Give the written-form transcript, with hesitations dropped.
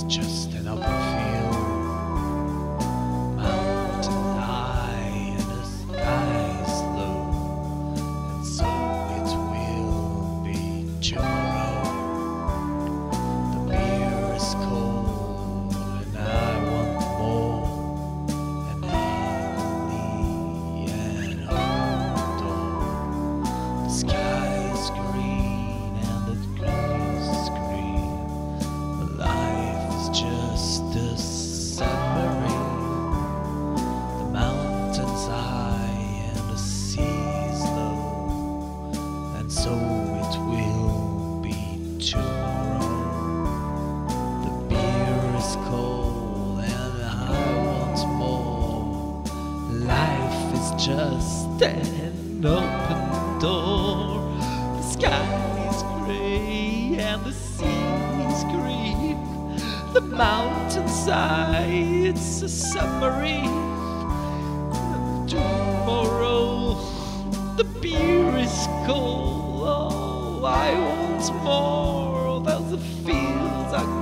just an open field, mountain high and the sky is low, and so it will be tomorrow. The beer is cold and I want more, and Emily and Otto. The sky is green and the grass is green. Life is just a submarine. The mountains high and the seas low, and so it will be tomorrow. The beer is cold and I want more. Life is just an open door. The sky is gray and the sea is green. The mountains high, it's a submarine. Tomorrow, the beer is cold. Oh, I want more. Those fields are